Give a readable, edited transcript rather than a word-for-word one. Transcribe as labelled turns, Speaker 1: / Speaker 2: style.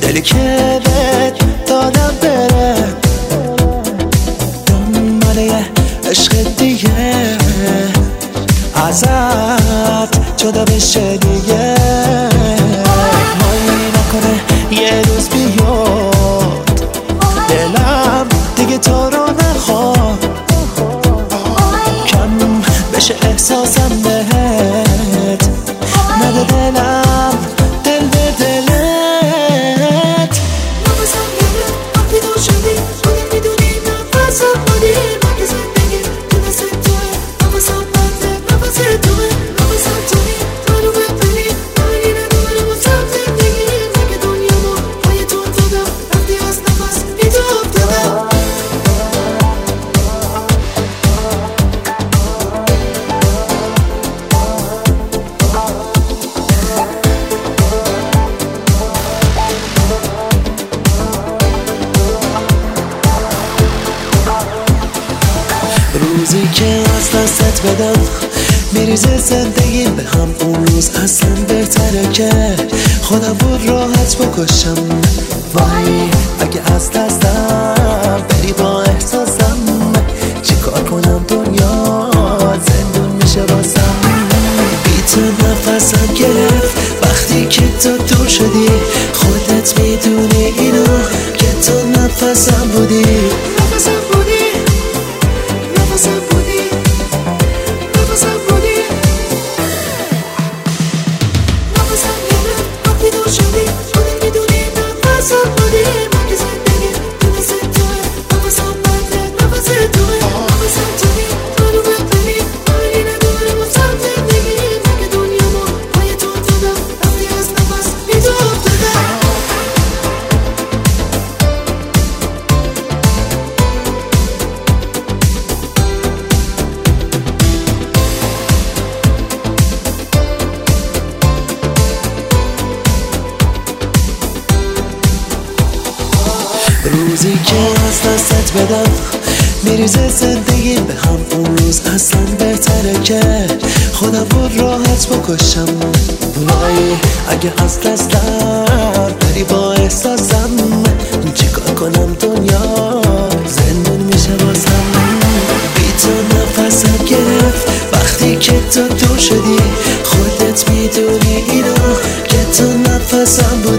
Speaker 1: خیلی که بهت دادم بره دنبال یه عشق دیگه ازت جدا بشه دیگه مایی نکنه یه روز بیاد دلم دیگه تو رو نخواد کم بشه احساسم بهت نده دلم دل به دلت
Speaker 2: نفسم گرفت وقتی دور شدی خودت میدونی نفسم بودی من که زندگی تو دست توه نفسم بنده نفس توه نفسم توی تو رو ببینی داری نداره واسم زندگی من که دنیامو پای تو افتادم وقتی از نفس بی تو افتادم
Speaker 1: روزی که از دستت بدم میریزه زندگی به هم اون روز اصلا بهتره که خودم بود راحت بکشم وای اگه از دستم بری با احساسم چی کار کنم دنیا زندون میشه بازم بی تو نفسم گرفت وقتی که تو دور شدی خودت میدونی اینو که تو نفسم بودی
Speaker 2: نفسم بودی نفسم بودی نفسم بودی نفسم گرفت وقتی دور شدی خودت میدونی نفسم بودی من که زندگی تو دست توه نفسم بنده نفس توه نفسم توی تو رو ببینی داری نداره واسم زندگی من که دنیامو پای تو افتادم وقتی از نفس بی تو افتادم
Speaker 1: روزی که از دستت بدم میریزه زندگی به هم اون روز اصلا بهتره که خودم بود راحت بکشم وای اگه از دستم بری با احساسم چیکار کنم دنیا زندون میشه بازم بی تو نفسم گرفت وقتی که تو دور شدی خودت میدونی اینو که تو نفسم بود